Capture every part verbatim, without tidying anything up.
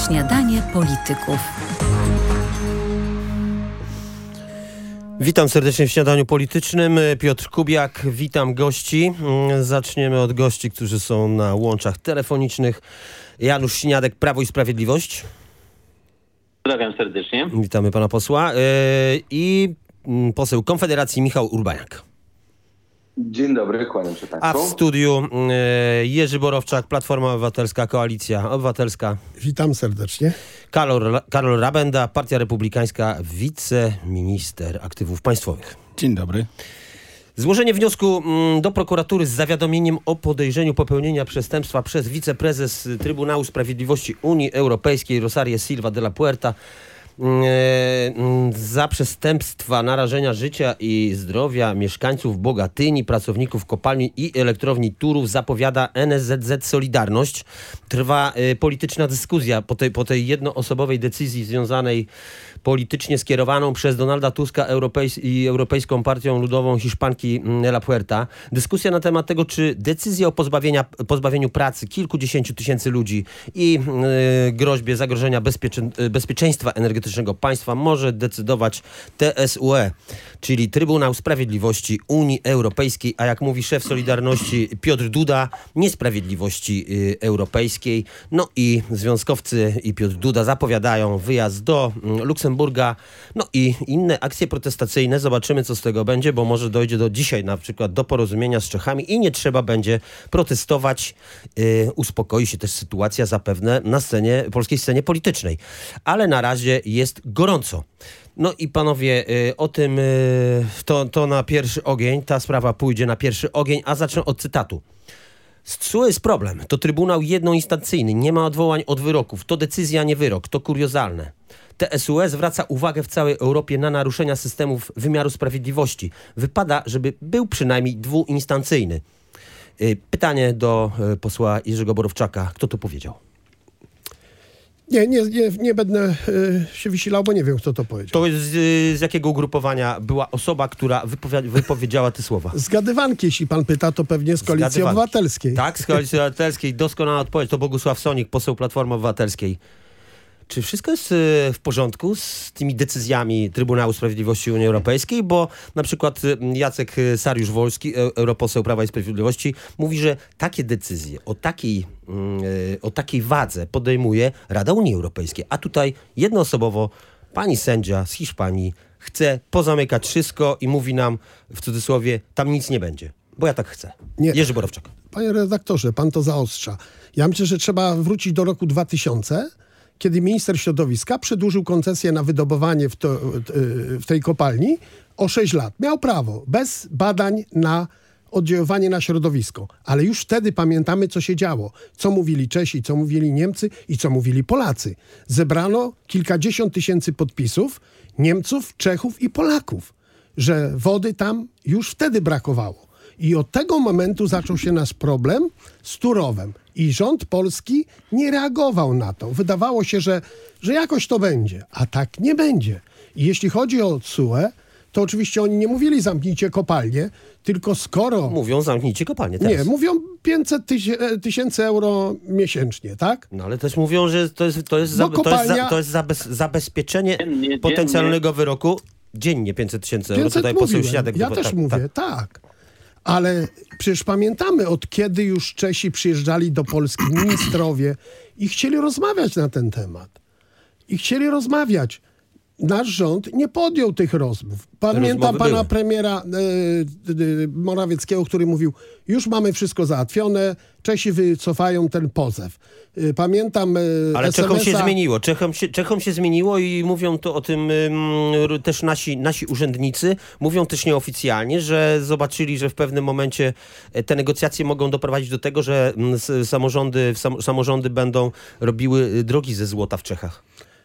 Śniadanie polityków. Witam serdecznie w Śniadaniu Politycznym. Piotr Kubiak, witam gości. Zaczniemy od gości, którzy są na łączach telefonicznych. Janusz Śniadek, Prawo i Sprawiedliwość. Pozdrawiam serdecznie. Witamy pana posła. I poseł Konfederacji Michał Urbaniak. Dzień dobry, kłaniam się państwu. A w studiu Jerzy Borowczak, Platforma Obywatelska, Koalicja Obywatelska. Witam serdecznie. Karol, Karol Rabenda, Partia Republikańska, wiceminister aktywów państwowych. Dzień dobry. Złożenie wniosku do prokuratury z zawiadomieniem o podejrzeniu popełnienia przestępstwa przez wiceprezes Trybunału Sprawiedliwości Unii Europejskiej Rosarię Silva de la Puerta za przestępstwa narażenia życia i zdrowia mieszkańców Bogatyni, pracowników kopalni i elektrowni Turów zapowiada N S Z Z Solidarność. Trwa y, polityczna dyskusja po tej, po tej jednoosobowej decyzji związanej politycznie skierowaną przez Donalda Tuska Europejs- i Europejską Partią Ludową Hiszpanki de la Puerta. Dyskusja na temat tego, czy decyzja o pozbawienia, pozbawieniu pracy kilkudziesięciu tysięcy ludzi i y, groźbie zagrożenia bezpiecze- bezpieczeństwa energetycznego państwa może decydować T S U E, czyli Trybunał Sprawiedliwości Unii Europejskiej, a jak mówi szef Solidarności Piotr Duda, niesprawiedliwości y, europejskiej. No i związkowcy i Piotr Duda zapowiadają wyjazd do y, Luksemburga, no i inne akcje protestacyjne. Zobaczymy, co z tego będzie, bo może dojdzie do dzisiaj na przykład do porozumienia z Czechami i nie trzeba będzie protestować. Y, uspokoi się też sytuacja zapewne na scenie, polskiej scenie politycznej. Ale na razie jest gorąco. No i panowie, y, o tym y, to, to na pierwszy ogień, ta sprawa pójdzie na pierwszy ogień, a zacznę od cytatu. Z T S U E jest problem. To trybunał jednoinstancyjny, nie ma odwołań od wyroków. To decyzja, nie wyrok. To kuriozalne. T S U E zwraca uwagę w całej Europie na naruszenia systemów wymiaru sprawiedliwości. Wypada, żeby był przynajmniej dwuinstancyjny. Y, pytanie do y, posła Jerzego Borowczaka. Kto to powiedział? Nie, nie, nie, nie będę y, się wysilał, bo nie wiem, kto to powiedział. To z, z jakiego ugrupowania była osoba, która wypowi- wypowiedziała te słowa? Zgadywanki, jeśli pan pyta, to pewnie z Koalicji Zgadywanki. Obywatelskiej. Tak, z Koalicji Obywatelskiej. Doskonała odpowiedź. To Bogusław Sonik, poseł Platformy Obywatelskiej. Czy wszystko jest w porządku z tymi decyzjami Trybunału Sprawiedliwości Unii Europejskiej? Bo na przykład Jacek Sariusz-Wolski, europoseł Prawa i Sprawiedliwości, mówi, że takie decyzje o takiej, o takiej wadze podejmuje Rada Unii Europejskiej. A tutaj jednoosobowo pani sędzia z Hiszpanii chce pozamykać wszystko i mówi nam w cudzysłowie, tam nic nie będzie. Bo ja tak chcę. Nie. Jerzy Borowczak. Panie redaktorze, pan to zaostrza. Ja myślę, że trzeba wrócić do roku dwa tysiące, kiedy minister środowiska przedłużył koncesję na wydobywanie w, to, w tej kopalni o sześć lat. Miał prawo, bez badań na oddziaływanie na środowisko. Ale już wtedy pamiętamy, co się działo. Co mówili Czesi, co mówili Niemcy i co mówili Polacy. Zebrano kilkadziesiąt tysięcy podpisów Niemców, Czechów i Polaków, że wody tam już wtedy brakowało. I od tego momentu zaczął się nasz problem z Turowem. I rząd polski nie reagował na to. Wydawało się, że, że jakoś to będzie. A tak nie będzie. I jeśli chodzi o T S U E, to oczywiście oni nie mówili zamknijcie kopalnię, tylko skoro... Mówią zamknijcie kopalnię teraz. Nie, mówią pięćset tysięcy euro miesięcznie, tak? No ale też mówią, że to jest, to jest, za, kopalnia... to jest, za, to jest zabez, zabezpieczenie Dziennie, potencjalnego dziennie. wyroku. Dziennie pięćset tysięcy euro. Tutaj poseł Śniadek. Ja do... też tak, mówię, tak. tak. Ale przecież pamiętamy, od kiedy już Czesi przyjeżdżali do Polski, ministrowie, i chcieli rozmawiać na ten temat. I chcieli rozmawiać. Nasz rząd nie podjął tych rozmów. Pamiętam pana były. premiera e, e, Morawieckiego, który mówił, już mamy wszystko załatwione, Czesi wycofają ten pozew. E, pamiętam e, Ale es em es a... Czechom się zmieniło. Czechom się, Czechom się zmieniło i mówią to o tym y, też nasi, nasi urzędnicy. Mówią też nieoficjalnie, że zobaczyli, że w pewnym momencie te negocjacje mogą doprowadzić do tego, że y, samorządy, sam, samorządy będą robiły drogi ze złota w Czechach.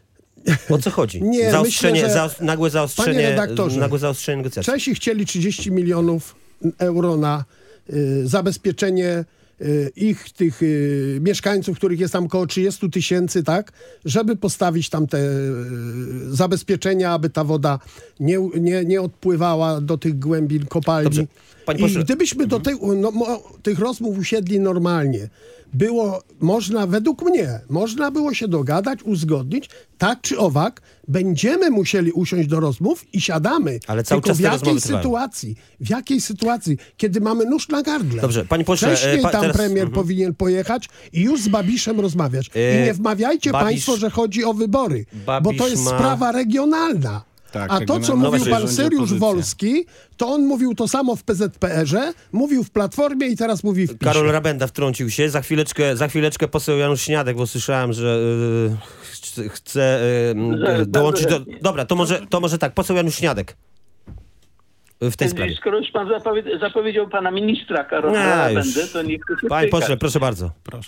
O co chodzi? Nie, zaostrzenie, myślę, że... zaos- nagłe, zaostrzenie, nagłe zaostrzenie negocjacji. Czesi chcieli trzydzieści milionów euro na y, zabezpieczenie y, ich, tych y, mieszkańców, których jest tam około trzydzieści tysięcy, tak, żeby postawić tam te y, zabezpieczenia, aby ta woda nie, nie, nie odpływała do tych głębin kopalni. Dobrze. Panie I pośle. gdybyśmy do tej, no, mo, tych rozmów usiedli normalnie, było można, według mnie, można było się dogadać, uzgodnić, tak czy owak, będziemy musieli usiąść do rozmów i siadamy. Ale cały Tylko czas w te jakiej rozmowy trwają. sytuacji? W jakiej sytuacji? Kiedy mamy nóż na gardle. Dobrze, panie pośle, Wcześniej e, pa- tam teraz- premier mhm. powinien pojechać i już z Babiszem rozmawiać. E, I nie wmawiajcie Babisz- państwo, że chodzi o wybory, Babisz bo to jest ma- sprawa regionalna. Tak, A to, co regionalna mówił pan rządzi Syriusz opozycja. Wolski, to on mówił to samo w P Z P R-ze, mówił w Platformie i teraz mówi w PiSie. Karol Rabenda wtrącił się. Za chwileczkę, za chwileczkę poseł Janusz Śniadek, bo słyszałem, że yy, chce- chce yy, dołączyć do... Dobra, to może, to może tak, poseł Janusz Śniadek w tej sprawie. Skoro już pan zapowie- zapowiedział pana ministra Karola Nie, Rabendę, już. to nie chcę się Panie wtykać. pośle, proszę bardzo. Proszę.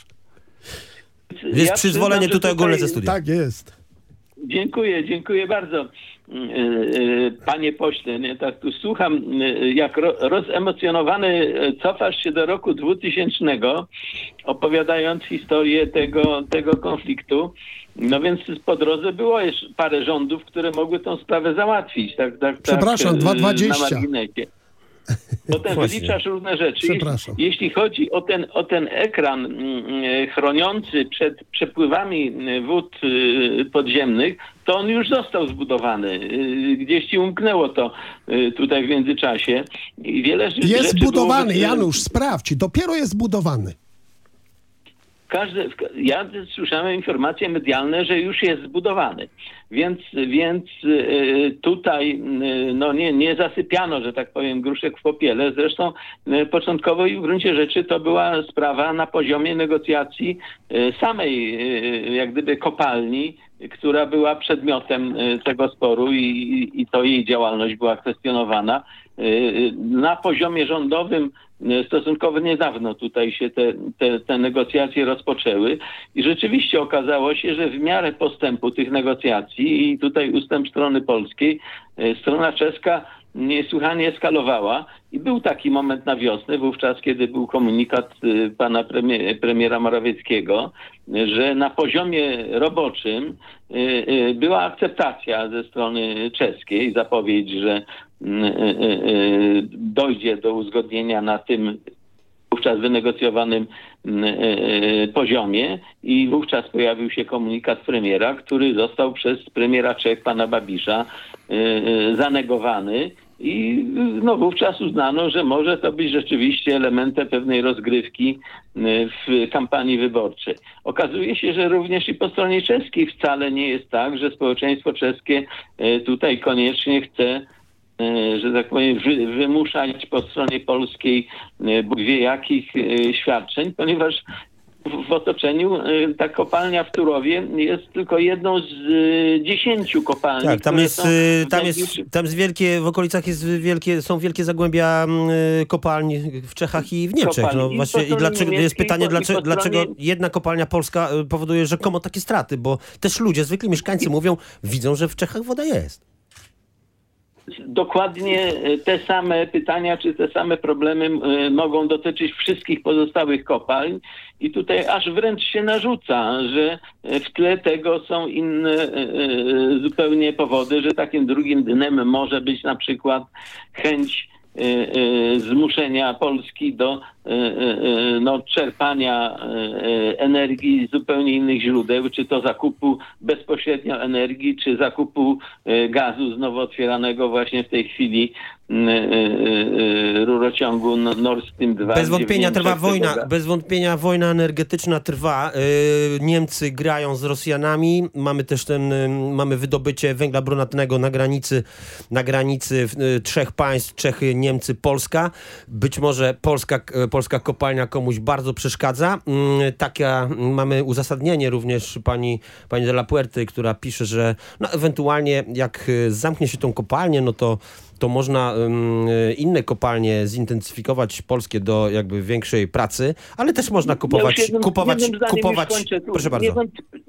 Jest Ja przyzwolenie przyznam, że tutaj ogólne ze studia. Tak jest. Dziękuję, dziękuję bardzo. Yy, yy, Panie pośle, nie, tak tu słucham, yy, jak ro, rozemocjonowany yy, cofasz się do roku dwutysięcznego, opowiadając historię tego, tego konfliktu. No więc po drodze było jeszcze parę rządów, które mogły tą sprawę załatwić. Tak, tak, Przepraszam, tak, dwa yy, dwadzieścia. na marginesie. Potem Właśnie. wyliczasz różne rzeczy. Jeśli, Przepraszam. jeśli chodzi o ten, o ten ekran mm, chroniący przed przepływami mm, wód y, podziemnych, to on już został zbudowany. Y, Gdzieś ci umknęło to y, tutaj w międzyczasie. I wiele rzeczy Jest było budowany, wy- Janusz, sprawdź, dopiero jest budowany. Każdy, ja słyszałem informacje medialne, że już jest zbudowany. Więc, więc y, tutaj y, no nie, nie zasypiano, że tak powiem, gruszek w popiele. Zresztą y, początkowo i w gruncie rzeczy to była sprawa na poziomie negocjacji y, samej y, jak gdyby kopalni, która była przedmiotem y, tego sporu i, i to jej działalność była kwestionowana. Y, Na poziomie rządowym stosunkowo niedawno tutaj się te, te, te negocjacje rozpoczęły i rzeczywiście okazało się, że w miarę postępu tych negocjacji i tutaj ustęp strony polskiej, strona czeska niesłychanie eskalowała i był taki moment na wiosnę, wówczas kiedy był komunikat pana premier, premiera Morawieckiego, że na poziomie roboczym była akceptacja ze strony czeskiej, zapowiedź, że dojdzie do uzgodnienia na tym wówczas wynegocjowanym poziomie i wówczas pojawił się komunikat premiera, który został przez premiera Czech, pana Babisza, zanegowany i no, wówczas uznano, że może to być rzeczywiście elementem pewnej rozgrywki w kampanii wyborczej. Okazuje się, że również i po stronie czeskiej wcale nie jest tak, że społeczeństwo czeskie tutaj koniecznie chce, że tak powiem, wy, wymuszać po stronie polskiej Bóg wie jakich świadczeń, ponieważ w otoczeniu ta kopalnia w Turowie jest tylko jedną z dziesięciu kopalni. Tak, tam które jest, są y, w tam jest, najbliższym- tam jest wielkie, w okolicach jest wielkie, są wielkie zagłębia y, kopalń w Czechach i w Niemczech. Kopalń. No I po właśnie, i stronie dlaczego, jest niemieckiej, pytanie, i po- dlaczego, i po stronie- dlaczego jedna kopalnia polska y, powoduje rzekomo takie straty, bo też ludzie, zwykli mieszkańcy mówią, widzą, że w Czechach woda jest. Dokładnie te same pytania, czy te same problemy y, mogą dotyczyć wszystkich pozostałych kopalń i tutaj aż wręcz się narzuca, że w tle tego są inne y, y, zupełnie powody, że takim drugim dnem może być na przykład chęć y, y, zmuszenia Polski do y, y, no, czerpania y, energii z zupełnie innych źródeł, czy to zakupu bezpośrednio energii, czy zakupu y, gazu znowu otwieranego właśnie w tej chwili y, y, y, rurociągu Nord Stream dwa. Bez gdzie w wątpienia Niemczech trwa tego wojna, gazu- bez wątpienia wojna energetyczna trwa. Yy, Niemcy grają z Rosjanami. Mamy też ten, yy, mamy wydobycie węgla brunatnego na granicy, na granicy yy, trzech państw, Czechy, Niemcy, Polska. Być może polska, yy, polska kopalnia komuś bardzo przeszkadza. Yy, taka, yy, mamy uzasadnienie również pani, pani de la Puerty, która pisze, że no, ewentualnie jak yy, zamknie się tą kopalnię, no to to można um, inne kopalnie zintensyfikować polskie do jakby większej pracy, ale też można kupować, Ja już jednym, kupować, jednym zdaniem kupować, już kończę. Tu proszę bardzo. Niewątp-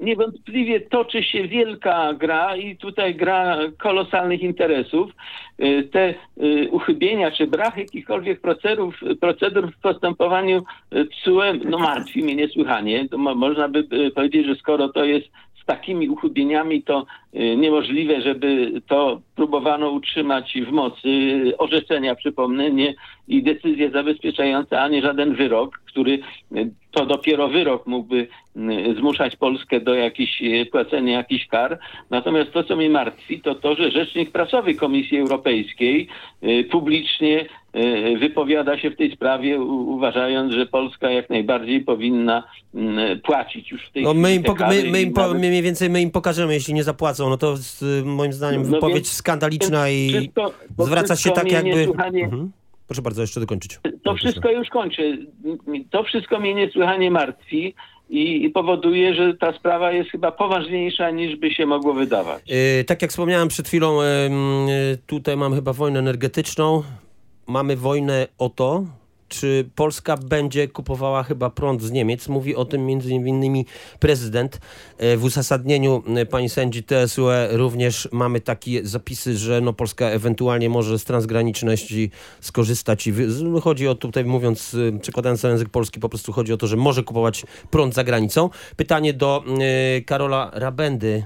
niewątpliwie toczy się wielka gra i tutaj gra kolosalnych interesów. Te uchybienia czy brak jakichkolwiek procedur, procedur w postępowaniu T S U E no martwi mnie niesłychanie. To mo- można by powiedzieć, że skoro to jest z takimi uchybieniami, to niemożliwe, żeby to próbowano utrzymać w mocy. Orzeczenia, przypomnę, nie, i decyzje zabezpieczające, a nie żaden wyrok, który to dopiero wyrok mógłby zmuszać Polskę do jakichś, płacenia jakichś kar. Natomiast to, co mnie martwi, to to, że rzecznik prasowy Komisji Europejskiej publicznie wypowiada się w tej sprawie, u- uważając, że Polska jak najbardziej powinna mm, płacić już w tej No chwili my im, te pok- kary my, my i im po, nawet- mniej więcej my im pokażemy, jeśli nie zapłacą. No to jest, y, moim zdaniem No wypowiedź więc- skandaliczna i wszystko- bo zwraca się wszystko tak mnie jakby... niesłychanie- Mhm. Proszę bardzo, jeszcze dokończyć. To wszystko już kończę. To wszystko mnie niesłychanie martwi i, i powoduje, że ta sprawa jest chyba poważniejsza niż by się mogło wydawać. Yy, tak jak wspomniałem przed chwilą, yy, tutaj mamy chyba wojnę energetyczną. Mamy wojnę o to, czy Polska będzie kupowała chyba prąd z Niemiec. Mówi o tym między innymi prezydent. Yy, w uzasadnieniu yy, pani sędzi T S U E również mamy takie zapisy, że no Polska ewentualnie może z transgraniczności skorzystać. I wy- chodzi o, tutaj mówiąc, yy, przekładając na język polski, po prostu chodzi o to, że może kupować prąd za granicą. Pytanie do yy, Karola Rabendy.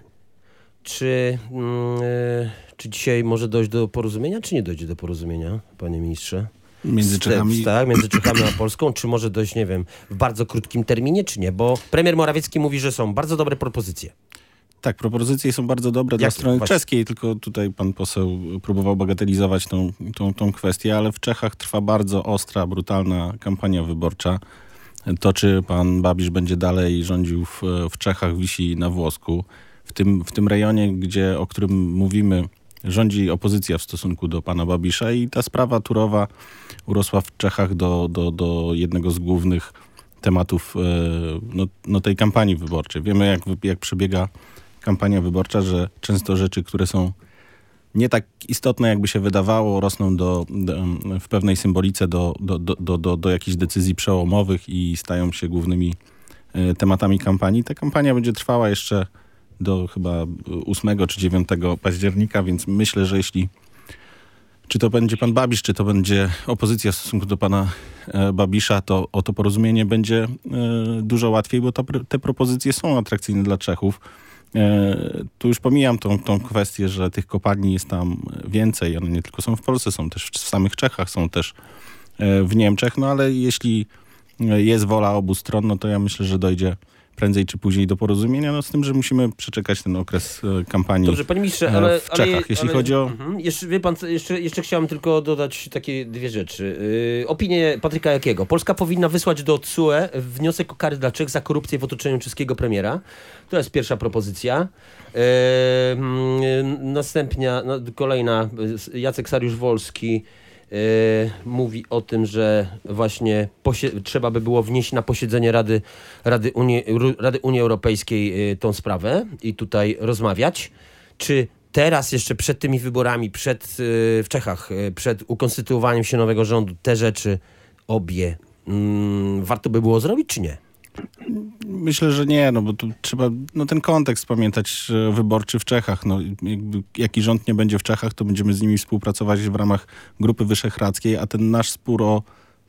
Czy, mm, e, czy dzisiaj może dojść do porozumienia, czy nie dojdzie do porozumienia, panie ministrze? Między Z- Czechami... Tak, między Czechami a Polską. Czy może dojść, nie wiem, w bardzo krótkim terminie, czy nie? Bo premier Morawiecki mówi, że są bardzo dobre propozycje. Tak, propozycje są bardzo dobre dla Jakie? strony Właśnie. czeskiej, tylko tutaj pan poseł próbował bagatelizować tą, tą, tą kwestię, ale w Czechach trwa bardzo ostra, brutalna kampania wyborcza. To, czy pan Babiš będzie dalej rządził w, w Czechach, wisi na włosku. W tym, w tym rejonie, gdzie, o którym mówimy, rządzi opozycja w stosunku do pana Babisza i ta sprawa Turowa urosła w Czechach do, do, do jednego z głównych tematów e, no, no tej kampanii wyborczej. Wiemy, jak, jak przebiega kampania wyborcza, że często rzeczy, które są nie tak istotne, jakby się wydawało, rosną do, do, w pewnej symbolice do, do, do, do, do, do jakichś decyzji przełomowych i stają się głównymi e, tematami kampanii. Ta kampania będzie trwała jeszcze do chyba ósmego czy dziewiątego października, więc myślę, że jeśli czy to będzie pan Babiš, czy to będzie opozycja w stosunku do pana e, Babisza, to o to porozumienie będzie e, dużo łatwiej, bo to, te propozycje są atrakcyjne dla Czechów. E, tu już pomijam tą, tą kwestię, że tych kopalni jest tam więcej. One nie tylko są w Polsce, są też w samych Czechach, są też e, w Niemczech, no ale jeśli jest wola obu stron, no to ja myślę, że dojdzie prędzej czy później do porozumienia, no z tym, że musimy przeczekać ten okres e, kampanii Dobrze, panie ministrze, e, ale... w Czechach. ale, Jeśli ale, chodzi o... Mhm. Jeszcze, wie pan, co, jeszcze, jeszcze chciałem tylko dodać takie dwie rzeczy. Yy, opinię Patryka Jakiego. Polska powinna wysłać do T S U E wniosek o kary dla Czech za korupcję w otoczeniu czeskiego premiera. To jest pierwsza propozycja. Yy, yy, następnia, no, kolejna, Jacek Sariusz-Wolski Yy, mówi o tym, że właśnie posie- trzeba by było wnieść na posiedzenie Rady, Rady, Unii, Rady Unii Europejskiej yy, tą sprawę i tutaj rozmawiać. Czy teraz jeszcze przed tymi wyborami, przed, yy, w Czechach, yy, przed ukonstytuowaniem się nowego rządu, te rzeczy obie yy, warto by było zrobić, czy nie? Myślę, że nie, no bo tu trzeba no ten kontekst pamiętać e, wyborczy w Czechach. No, jakby, jaki rząd nie będzie w Czechach, to będziemy z nimi współpracować w ramach Grupy Wyszehradzkiej, a ten nasz spór o,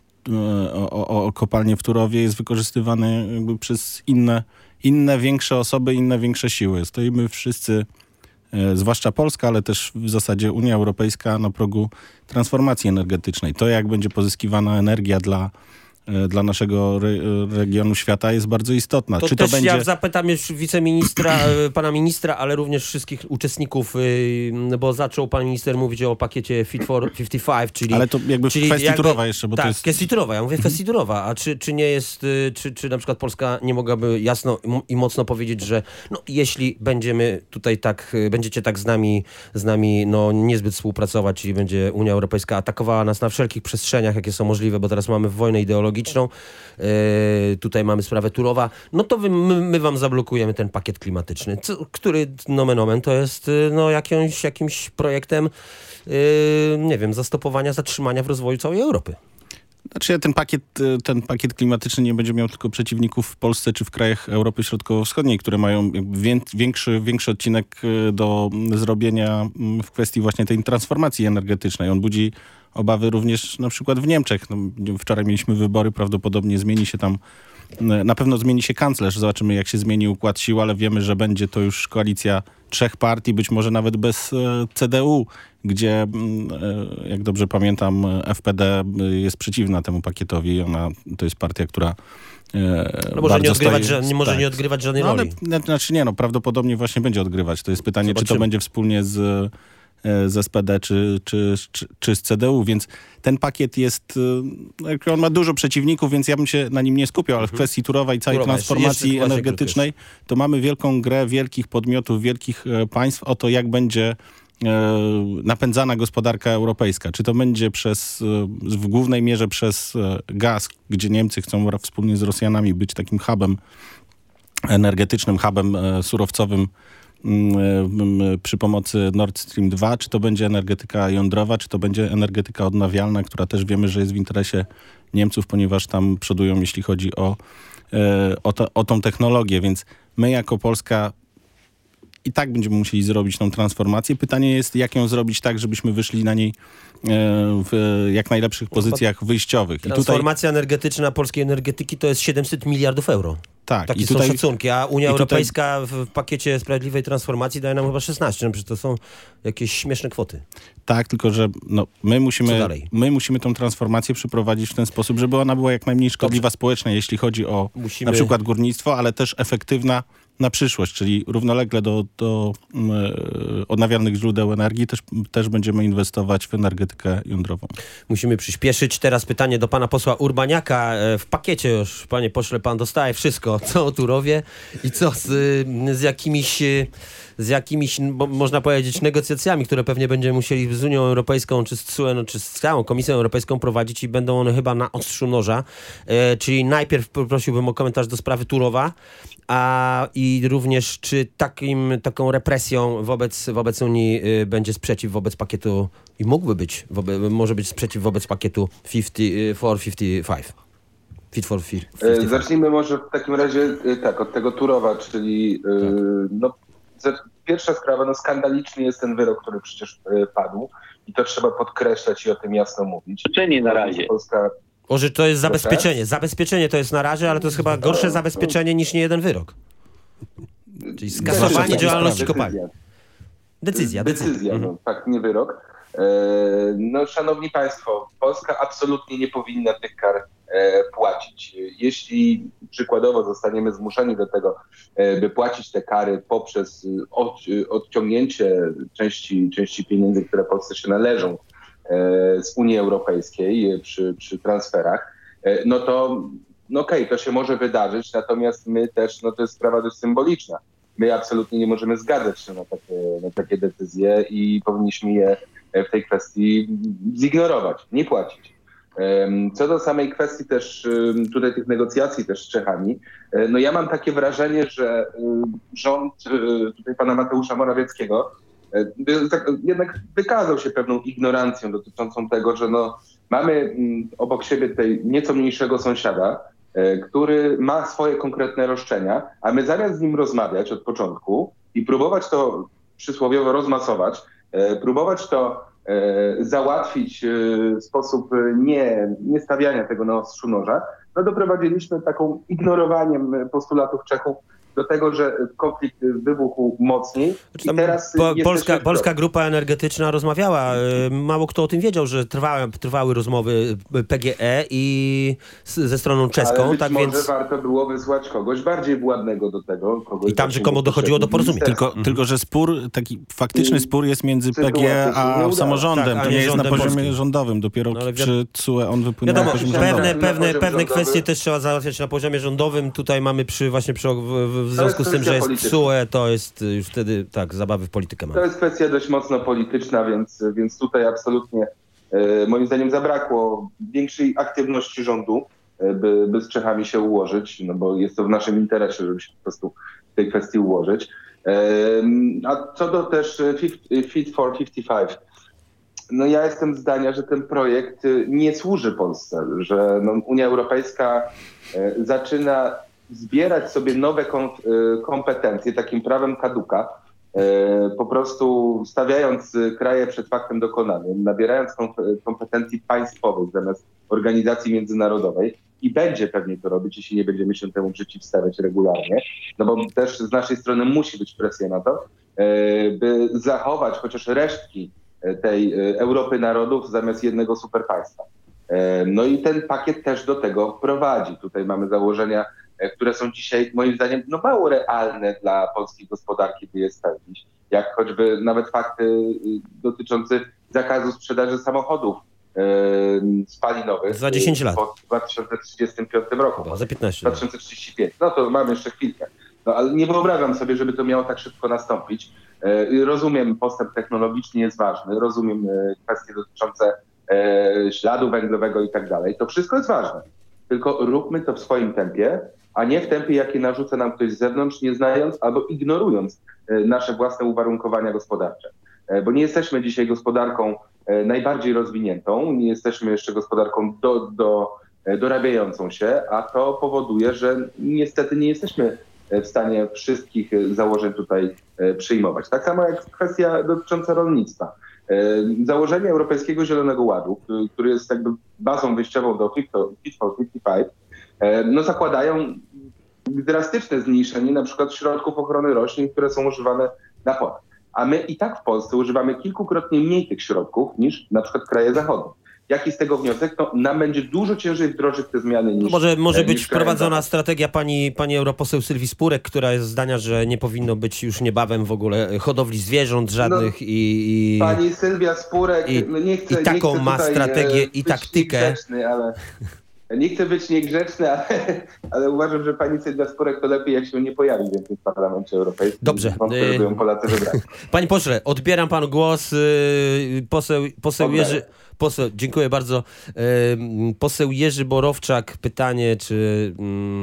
o, o, o kopalnię w Turowie jest wykorzystywany jakby przez inne, inne większe osoby, inne większe siły. Stoimy wszyscy, e, zwłaszcza Polska, ale też w zasadzie Unia Europejska na progu transformacji energetycznej. To, jak będzie pozyskiwana energia dla dla naszego re, regionu świata jest bardzo istotna. To Czy też to będzie... ja zapytam już wiceministra, pana ministra, ale również wszystkich uczestników, yy, bo zaczął pan minister mówić o pakiecie Fit for pięćdziesiąt pięć, czyli... Ale to jakby czyli kwestii jakby, Turowa jeszcze, bo tak, to jest... kwestii Turowa, ja mówię kwestii Turowa, a czy, czy nie jest, yy, czy, czy na przykład Polska nie mogłaby jasno i mocno powiedzieć, że no, jeśli będziemy tutaj tak, yy, będziecie tak z nami, z nami no, niezbyt współpracować i będzie Unia Europejska atakowała nas na wszelkich przestrzeniach, jakie są możliwe, bo teraz mamy wojnę ideologiczną, Yy, tutaj mamy sprawę Turowa, no to wy, my, my wam zablokujemy ten pakiet klimatyczny, co, który nomen omen to jest yy, no, jakimś, jakimś projektem yy, nie wiem, zastopowania, zatrzymania w rozwoju całej Europy. Znaczy ten pakiet, ten pakiet klimatyczny nie będzie miał tylko przeciwników w Polsce czy w krajach Europy Środkowo-Wschodniej, które mają większy, większy odcinek do zrobienia w kwestii właśnie tej transformacji energetycznej. On budzi obawy również na przykład w Niemczech. No, wczoraj mieliśmy wybory, prawdopodobnie zmieni się tam, na pewno zmieni się kanclerz. Zobaczymy, jak się zmieni układ sił, ale wiemy, że będzie to już koalicja trzech partii, być może nawet bez C D U, gdzie, jak dobrze pamiętam, F P D jest przeciwna temu pakietowi. Ona to jest partia, która no może, nie odgrywać, stoi, nie może tak. nie odgrywać żadnej no, roli. Ale, znaczy nie, no prawdopodobnie właśnie będzie odgrywać. To jest pytanie, Zobaczymy. czy to będzie wspólnie z z S P D czy, czy, czy, czy z C D U, więc ten pakiet jest, on ma dużo przeciwników, więc ja bym się na nim nie skupiał, ale w kwestii Turowa i całej Turowa, transformacji jeszcze, energetycznej to mamy wielką grę wielkich podmiotów, wielkich państw o to, jak będzie napędzana gospodarka europejska. Czy to będzie przez, w głównej mierze przez gaz, gdzie Niemcy chcą wspólnie z Rosjanami być takim hubem energetycznym, hubem surowcowym przy pomocy Nord Stream dwa, czy to będzie energetyka jądrowa, czy to będzie energetyka odnawialna, która też wiemy, że jest w interesie Niemców, ponieważ tam przodują, jeśli chodzi o, o, to, o tą technologię, więc my jako Polska i tak będziemy musieli zrobić tą transformację. Pytanie jest, jak ją zrobić tak, żebyśmy wyszli na niej w jak najlepszych pozycjach wyjściowych. Transformacja I tutaj... energetyczna polskiej energetyki to jest siedemset miliardów euro. Tak. Takie i tutaj... są szacunki, a Unia tutaj... Europejska w pakiecie sprawiedliwej transformacji daje nam chyba szesnaście, no przecież to są jakieś śmieszne kwoty. Tak, tylko że no, my, musimy, my musimy tą transformację przeprowadzić w ten sposób, żeby ona była jak najmniej szkodliwa Dobrze. społecznie, jeśli chodzi o musimy... na przykład górnictwo, ale też efektywna na przyszłość, czyli równolegle do, do yy, odnawialnych źródeł energii też, też będziemy inwestować w energetykę jądrową. Musimy przyspieszyć. Teraz pytanie do pana posła Urbaniaka. W pakiecie już, panie pośle, pan dostaje wszystko, co o Turowie i co z, z jakimiś, z jakimiś bo można powiedzieć, negocjacjami, które pewnie będziemy musieli z Unią Europejską, czy z C U E, no, czy z całą Komisją Europejską prowadzić i będą one chyba na ostrzu noża. E, czyli najpierw prosiłbym o komentarz do sprawy Turowa, a i również czy takim, taką represją wobec, wobec Unii y, będzie sprzeciw wobec pakietu i mógłby być, wobec, może być sprzeciw wobec pakietu pięćdziesiąt for pięćdziesiąt pięć. Fit for pięćdziesiąt pięć. Zacznijmy może w takim razie tak, od tego Turowa, czyli tak. y, no, pierwsza sprawa, no skandaliczny jest ten wyrok, który przecież y, padł i to trzeba podkreślać i o tym jasno mówić. Zabezpieczenie na razie. Polska... O, że to jest zabezpieczenie. Zabezpieczenie to jest na razie, ale to jest chyba gorsze zabezpieczenie niż nie jeden wyrok. Czyli skasowanie działalności kopalni. Decyzja, decyzja. Decyzja, no, tak, nie wyrok. E, no, szanowni państwo, Polska absolutnie nie powinna tych kar e, płacić. Jeśli przykładowo zostaniemy zmuszeni do tego, e, by płacić te kary poprzez od, odciągnięcie części, części pieniędzy, które Polsce się należą e, z Unii Europejskiej przy, przy transferach, e, no to no okej, okay, to się może wydarzyć, natomiast my też, no to jest sprawa dość symboliczna. My absolutnie nie możemy zgadzać się na takie, na takie decyzje i powinniśmy je w tej kwestii zignorować, nie płacić. Co do samej kwestii też tutaj tych negocjacji też z Czechami, no ja mam takie wrażenie, że rząd tutaj pana Mateusza Morawieckiego jednak wykazał się pewną ignorancją dotyczącą tego, że no mamy obok siebie tutaj nieco mniejszego sąsiada, który ma swoje konkretne roszczenia, a my zamiast z nim rozmawiać od początku i próbować to przysłowiowo rozmasować, próbować to załatwić w sposób nie, nie stawiania tego na ostrzu noża, no doprowadziliśmy taką ignorowaniem postulatów Czechów do tego, że konflikt wybuchł mocniej. I teraz po, Polska, Polska Grupa Energetyczna rozmawiała. Mało kto o tym wiedział, że trwały, trwały rozmowy P G E i z, ze stroną czeską. Ale być tak może więc... warto było wysłać kogoś bardziej władnego do tego. Kogoś I tam rzekomo dochodziło do porozumienia. Tylko, mhm. tylko, że spór, taki faktyczny spór jest między P G E a samorządem. Tak, to nie jest na poziomie polskim. rządowym. Dopiero no, przy C U E on wypłynął wiadomo, na poziomie pewne, rządowym. pewne, pewne kwestie też trzeba załatwiać na poziomie rządowym. Tutaj mamy przy właśnie przy, w, w związku z tym, że jest C U E, to jest już wtedy, tak, zabawy w politykę mamy. To jest kwestia dość mocno polityczna, więc, więc tutaj absolutnie e, moim zdaniem zabrakło większej aktywności rządu, e, by, by z Czechami się ułożyć, no bo jest to w naszym interesie, żeby się po prostu w tej kwestii ułożyć. E, a co do też Fit for pięćdziesiąt pięć, no ja jestem zdania, że ten projekt nie służy Polsce, że no Unia Europejska zaczyna zbierać sobie nowe kom- kompetencje takim prawem kaduka, po prostu stawiając kraje przed faktem dokonanym, nabierając kom- kompetencji państwowych zamiast organizacji międzynarodowej i będzie pewnie to robić, jeśli nie będziemy się temu przeciwstawiać regularnie, no bo też z naszej strony musi być presja na to, by zachować chociaż resztki tej Europy narodów zamiast jednego superpaństwa. No i ten pakiet też do tego prowadzi. Tutaj mamy założenia, które są dzisiaj moim zdaniem no mało realne dla polskiej gospodarki, by je spełnić. Jak choćby nawet fakty dotyczące zakazu sprzedaży samochodów spalinowych za dziesięć lat. Po dwa tysiące trzydziestym piątym roku. Chyba, za piętnaście dwa tysiące trzydzieści pięć. No to mamy jeszcze chwilkę. No ale nie wyobrażam sobie, żeby to miało tak szybko nastąpić. Rozumiem, postęp technologiczny jest ważny, rozumiem kwestie dotyczące śladu węglowego i tak dalej. To wszystko jest ważne. Tylko róbmy to w swoim tempie, a nie w tempie, jakie narzuca nam ktoś z zewnątrz, nie znając albo ignorując nasze własne uwarunkowania gospodarcze. Bo nie jesteśmy dzisiaj gospodarką najbardziej rozwiniętą, nie jesteśmy jeszcze gospodarką do, do, dorabiającą się, a to powoduje, że niestety nie jesteśmy w stanie wszystkich założeń tutaj przyjmować. Tak samo jak kwestia dotycząca rolnictwa. Założenie Europejskiego Zielonego Ładu, który jest jakby bazą wyjściową do Fit for pięćdziesiąt pięć, no zakładają drastyczne zmniejszenie na przykład środków ochrony roślin, które są używane na polach. A my i tak w Polsce używamy kilkukrotnie mniej tych środków niż na przykład kraje zachodnie. Jaki z tego wniosek? No, nam będzie dużo ciężej wdrożyć te zmiany niż... Może, może niż być wprowadzona strategia pani, pani europoseł Sylwii Spurek, która jest zdania, że nie powinno być już niebawem w ogóle hodowli zwierząt żadnych no, i, i... Pani Sylwia Spurek, i, no nie chcę, i taką nie chcę ma tutaj, strategię e, i taktykę. Niegrzeczny, ale... Nie chcę być niegrzeczny, ale, ale uważam, że pani Sylwia Spurek to lepiej, jak się nie pojawi więcej w Parlamencie Europejskim. Dobrze. Wątpię, żeby ją Polacy wybrali. Panie pośle, odbieram panu głos. Poseł, poseł Jerzy... Poseł, dziękuję bardzo. Poseł Jerzy Borowczak, pytanie, czy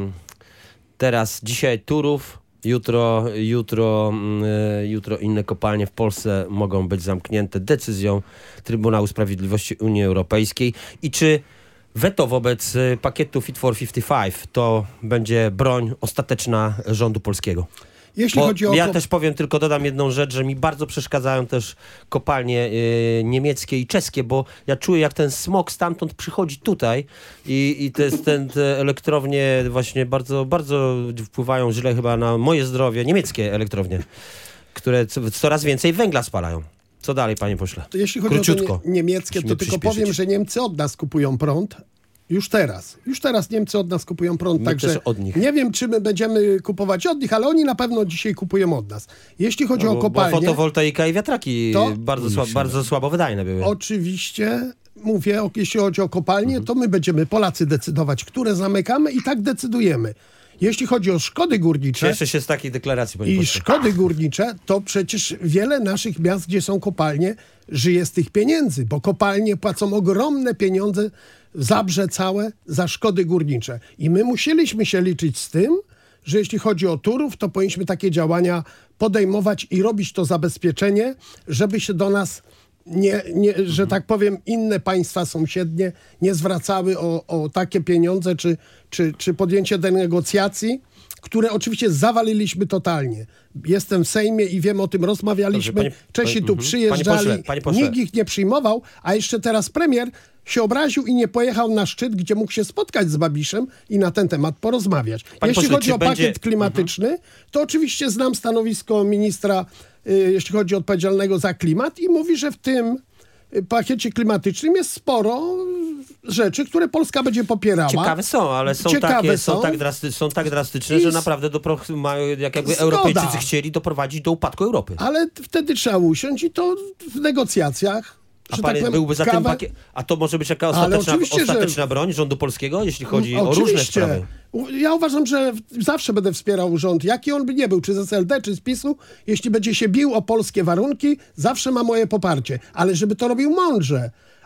teraz, dzisiaj Turów, jutro, jutro, jutro inne kopalnie w Polsce mogą być zamknięte decyzją Trybunału Sprawiedliwości Unii Europejskiej i czy weto wobec pakietu Fit for pięćdziesiąt pięć to będzie broń ostateczna rządu polskiego? Jeśli Bo chodzi o... Ja też powiem, tylko dodam jedną rzecz, że mi bardzo przeszkadzają też kopalnie y, niemieckie i czeskie, bo ja czuję, jak ten smog stamtąd przychodzi tutaj i, i te, ten, te elektrownie właśnie bardzo, bardzo wpływają źle chyba na moje zdrowie, niemieckie elektrownie, które coraz więcej węgla spalają. Co dalej, panie pośle? To jeśli chodzi Króciutko. o to nie, niemieckie, to tylko powiem, że Niemcy od nas kupują prąd. Już teraz. Już teraz Niemcy od nas kupują prąd, My także też od nich. nie wiem, czy my będziemy kupować od nich, ale oni na pewno dzisiaj kupują od nas. Jeśli chodzi No, o bo, kopalnie... bo fotowoltaika i wiatraki to bardzo, słab, bardzo słabo wydajne były. Oczywiście, mówię, o, jeśli chodzi o kopalnie, mhm. to my będziemy, Polacy, decydować, które zamykamy i tak decydujemy. Jeśli chodzi o szkody górnicze... Cieszę się z takiej deklaracji, panie I pośle. szkody górnicze, to przecież wiele naszych miast, gdzie są kopalnie, żyje z tych pieniędzy, bo kopalnie płacą ogromne pieniądze, Zabrze całe, za szkody górnicze. I my musieliśmy się liczyć z tym, że jeśli chodzi o Turów, to powinniśmy takie działania podejmować i robić to zabezpieczenie, żeby się do nas, nie, nie, że tak powiem, inne państwa sąsiednie nie zwracały o, o takie pieniądze, czy, czy, czy podjęcie do negocjacji, które oczywiście zawaliliśmy totalnie. Jestem w Sejmie i wiem, o tym rozmawialiśmy. Dobrze, panie, Czesi panie, tu mhm. przyjeżdżali, panie pośle, panie pośle. nikt ich nie przyjmował, a jeszcze teraz premier się obraził i nie pojechał na szczyt, gdzie mógł się spotkać z Babiszem i na ten temat porozmawiać. Panie jeśli pośle, chodzi o będzie... pakiet klimatyczny, mhm. to oczywiście znam stanowisko ministra, y, jeśli chodzi o odpowiedzialnego za klimat i mówi, że w tym pakiecie klimatycznym jest sporo rzeczy, które Polska będzie popierała. Ciekawe są, ale są, Ciekawe takie, są. są, tak, drasty, są tak drastyczne, I że naprawdę dopro, mają, jak jakby Zgoda. Europejczycy chcieli doprowadzić do upadku Europy. Ale wtedy trzeba usiąść i to w negocjacjach. A że pan tak powiem, byłby za tym kawę... pakiet... A to może być jaka ostateczna, oczywiście, ostateczna że... broń rządu polskiego, jeśli chodzi o różne Oczywiście. sprawy? Ja uważam, że zawsze będę wspierał rząd, jaki on by nie był, czy z S L D, czy z PiSu. Jeśli będzie się bił o polskie warunki, zawsze ma moje poparcie. Ale żeby to robił mądrze,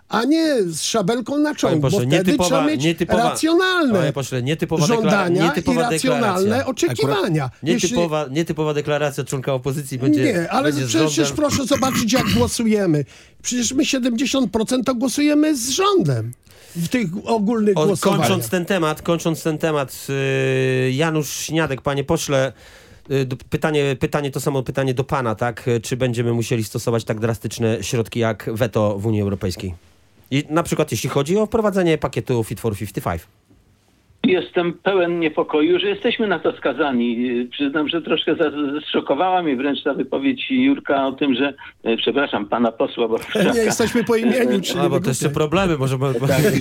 a nie z szabelką na czołg, bo pośle, wtedy nietypowa- trzeba mieć nietypowa- racjonalne Panie pośle, nietypowa deklara- żądania nietypowa i racjonalne deklaracja. oczekiwania. Nietypowa, nietypowa deklaracja członka opozycji będzie Nie, ale będzie z przecież rządem. proszę zobaczyć, jak głosujemy. Przecież my siedemdziesiąt procent to głosujemy z rządem w tych ogólnych O, głosowaniach. kończąc ten temat, kończąc ten temat, yy, Janusz Śniadek, panie pośle, yy, do- pytanie, pytanie, to samo pytanie do pana, tak? Czy będziemy musieli stosować tak drastyczne środki jak weto w Unii Europejskiej? I na przykład jeśli chodzi o wprowadzenie pakietu Fit for pięćdziesiąt pięć. Jestem pełen niepokoju, że jesteśmy na to skazani. Przyznam, że troszkę zszokowała mnie wręcz ta wypowiedź Jurka o tym, że, e, przepraszam, pana posła Borowczaka. Nie jesteśmy po imieniu, czy A, bo to jeszcze problemy, może... o,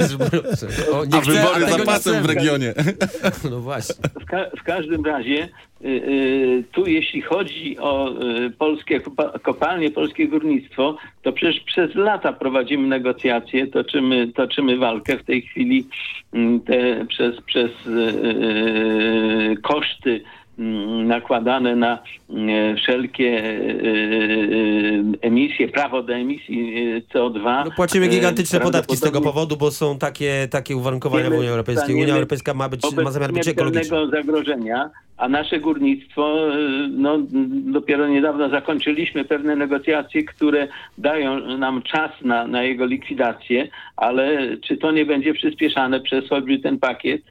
nie A chcę, wybory tego za nie pasem chcemy. w regionie. No właśnie. W, ka- w każdym razie y, y, tu jeśli chodzi o y, polskie kopa- kopalnie, polskie górnictwo, to przecież przez lata prowadzimy negocjacje, toczymy, toczymy walkę. W tej chwili y, te przez, przez y, y, koszty y, nakładane na y, wszelkie y, y, emisje, prawo do emisji y, C O dwa. No płacimy gigantyczne y, podatki z tego prawdopodobnie powodu, bo są takie, takie uwarunkowania w Unii Europejskiej. staniemy Unia Europejska ma, być, ma zamiar być ekologiczna. śmiertelnego zagrożenia, a nasze górnictwo, y, no dopiero niedawno zakończyliśmy pewne negocjacje, które dają nam czas na, na jego likwidację, ale czy to nie będzie przyspieszane przez choćby ten pakiet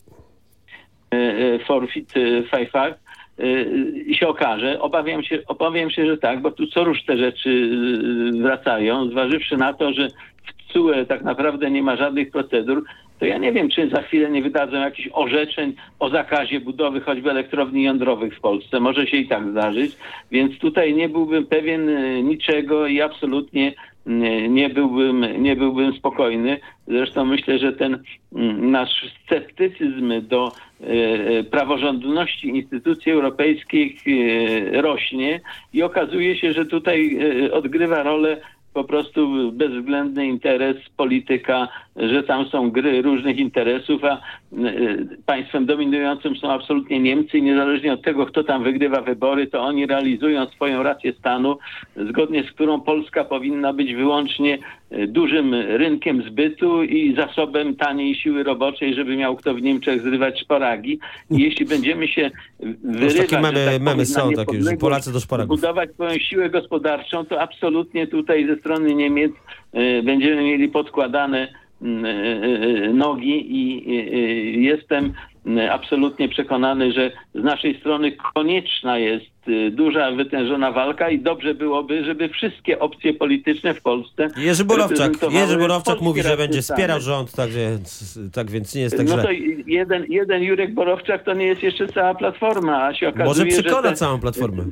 y, y, Forfeit pięćdziesiąt pięć? I się okaże, obawiam się, obawiam się, że tak, bo tu co rusz te rzeczy y, wracają, zważywszy na to, że w C U E tak naprawdę nie ma żadnych procedur, to ja nie wiem, czy za chwilę nie wydadzą jakichś orzeczeń o zakazie budowy choćby elektrowni jądrowych w Polsce. Może się i tak zdarzyć, więc tutaj nie byłbym pewien y, niczego i absolutnie y, nie byłbym, nie byłbym spokojny. Zresztą myślę, że ten y, nasz sceptycyzm do y, praworządności instytucji europejskich y, rośnie i okazuje się, że tutaj y, odgrywa rolę po prostu bezwzględny interes polityka, że tam są gry różnych interesów, a y, państwem dominującym są absolutnie Niemcy i niezależnie od tego, kto tam wygrywa wybory, to oni realizują swoją rację stanu, zgodnie z którą Polska powinna być wyłącznie y, dużym rynkiem zbytu i zasobem taniej siły roboczej, żeby miał kto w Niemczech zrywać szparagi. I jeśli będziemy się wyrywać, takie memy- że tak memy powiem, są na takie, że niepodległość, Polacy do szparagów. budować swoją siłę gospodarczą, to absolutnie tutaj ze strony Niemiec y, będziemy mieli podkładane y, y, nogi i y, y, jestem y, absolutnie przekonany, że z naszej strony konieczna jest y, duża, wytężona walka i dobrze byłoby, żeby wszystkie opcje polityczne w Polsce Jerzy Borowczak, reprezentowały Jerzy Borowczak polskie mówi, że racje będzie stanu. wspierał rząd, tak więc, tak więc nie jest tak No źle. to jeden, jeden Jurek Borowczak to nie jest jeszcze cała Platforma, a się okazuje, Może przekona że te, całą Platformę.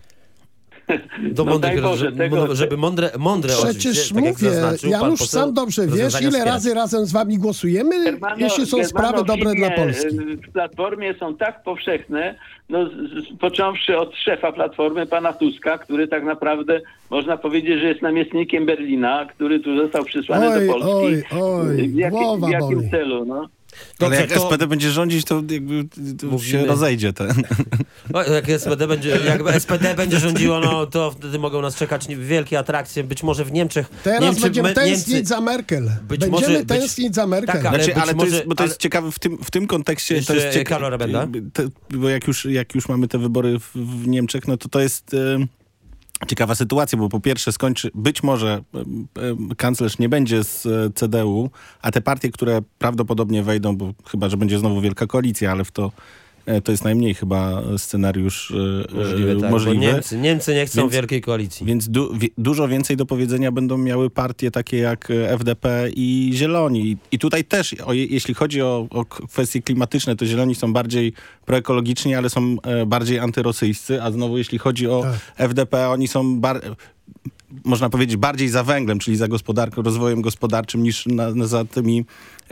Do No mądrych, daj Boże, żeby, tego- żeby mądre, mądre Przecież oczywiście, tak jak mówię, zaznaczył pan Janusz, poseł, sam dobrze wiesz, rozwiązania ile wspierać. razy razem z wami głosujemy, Germano- jeśli są sprawy dobre dla Polski. Germanofilnie w Platformie są tak powszechne, no, z, z, począwszy od szefa Platformy, pana Tuska, który tak naprawdę można powiedzieć, że jest namiestnikiem Berlina, który tu został przysłany Oj, do Polski. oj, oj, w, jakim, głowa w jakim boli. celu, no? Ale Dobrze, jak to- S P D będzie rządzić, to jakby to Mówimy- się rozejdzie ten. O, jak S P D będzie, jak S P D będzie rządziło, no to wtedy mogą nas czekać wielkie atrakcje, być może w Niemczech. Teraz Niemcy, będziemy me- tęsknić Niemcy, za Merkel. Być Będziemy może- być- tęsknić za Merkel. Tak, ale Znaczy, być ale to może- jest, bo to jest ale- ciekawe w tym, w tym kontekście. Jeszcze to jest cieka- Karol Rabenda? te, bo jak już, jak już mamy te wybory w, w Niemczech, no to to jest e, ciekawa sytuacja, bo po pierwsze skończy, być może e, e, kanclerz nie będzie z e, C D U, a te partie, które prawdopodobnie wejdą, bo chyba, że będzie znowu wielka koalicja, ale w to e, to jest najmniej chyba scenariusz e, Możliwe, tak, możliwy. bo Niemcy, Niemcy nie chcą Więc- wielkiej koalicji. Więc du, wie, dużo więcej do powiedzenia będą miały partie takie jak e, F D P i Zieloni. I, i tutaj też, o, je- jeśli chodzi o, o k- kwestie klimatyczne, to Zieloni są bardziej proekologiczni, ale są e, bardziej antyrosyjscy, a znowu jeśli chodzi o Tak. F D P, oni są bar, można powiedzieć bardziej za węglem, czyli za gospodarką, rozwojem gospodarczym niż na, na, za tymi e,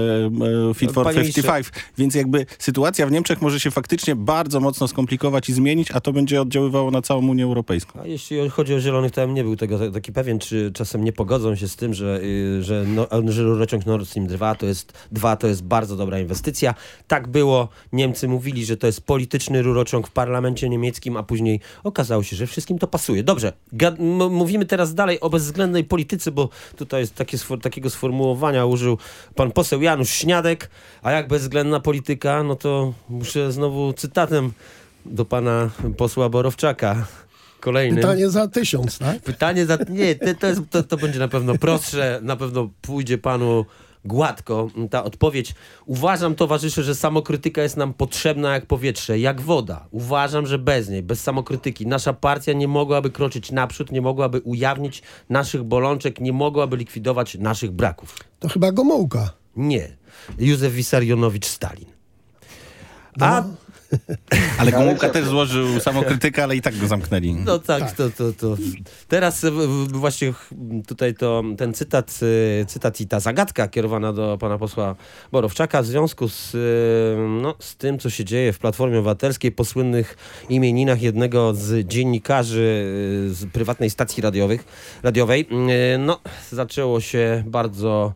e, Fit for Panie pięćdziesiąt pięć, więc jakby sytuacja w Niemczech może się faktycznie bardzo mocno skomplikować i zmienić, a to będzie oddziaływało na całą Unię Europejską. A jeśli chodzi o Zielonych, to ja bym nie był tego taki pewien, czy czasem nie pogodzą się z tym, że, y, że, no, że rurociąg Nord Stream dwa to jest, dwa to jest bardzo dobra inwestycja. Tak było. Niemcy mówili, że to jest polityczny rurociąg w parlamencie niemieckim, a później okazało się, że wszystkim to pasuje. Dobrze, Gad- m- mówimy teraz dalej o bezwzględnej polityce, bo tutaj jest takie sfor- takiego sformułowania użył pan poseł Janusz Śniadek, a jak bezwzględna polityka, no to muszę znowu cytatem do pana posła Borowczaka. Kolejny. Pytanie za tysiąc, tak? Pytanie za... Nie, to, to, jest, to, to będzie na pewno prostsze, na pewno pójdzie panu gładko ta odpowiedź. Uważam, towarzysze, że samokrytyka jest nam potrzebna jak powietrze, jak woda. Uważam, że bez niej, bez samokrytyki nasza partia nie mogłaby kroczyć naprzód, nie mogłaby ujawnić naszych bolączek, nie mogłaby likwidować naszych braków. To chyba Gomułka. Nie. Józef Wissarionowicz Stalin. A... No. Ale Gomułka też złożył samokrytykę, ale i tak go zamknęli. No tak, Tak. To, to, to. Teraz e, w- w- właśnie ch- tutaj to ten cytat, e, cytat i ta zagadka kierowana do pana posła Borowczaka w związku z, e, no, z tym, co się dzieje w Platformie Obywatelskiej po słynnych imieninach jednego z dziennikarzy e, z prywatnej stacji radiowych, radiowej. E, No, zaczęło się bardzo...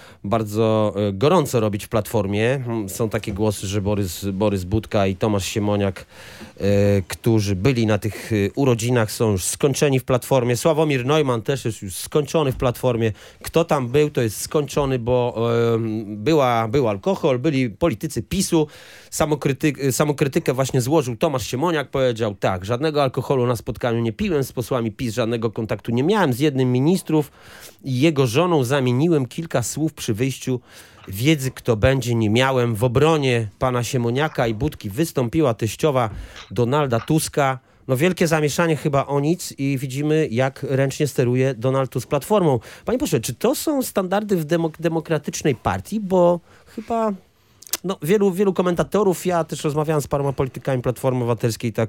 bardzo e, gorąco robić w Platformie. Mm, Są takie głosy, że Borys, Borys Budka i Tomasz Siemoniak, e, którzy byli na tych e, urodzinach, są już skończeni w Platformie. Sławomir Neumann też jest już skończony w Platformie. Kto tam był, to jest skończony, bo e, była, był alkohol, byli politycy PiSu. Samokryty, samokrytykę właśnie złożył Tomasz Siemoniak. Powiedział tak, żadnego alkoholu na spotkaniu nie piłem z posłami PiS, żadnego kontaktu nie miałem z jednym ministrów i jego żoną zamieniłem kilka słów przy wyjściu. Wiedzy, kto będzie, nie miałem. W obronie pana Siemoniaka i Budki wystąpiła teściowa Donalda Tuska. No wielkie zamieszanie chyba o nic i widzimy, jak ręcznie steruje Donald Tusk Platformą. Panie pośle, czy to są standardy w demok- demokratycznej partii? Bo chyba no, wielu, wielu komentatorów, ja też rozmawiałem z paroma politykami Platformy Obywatelskiej, tak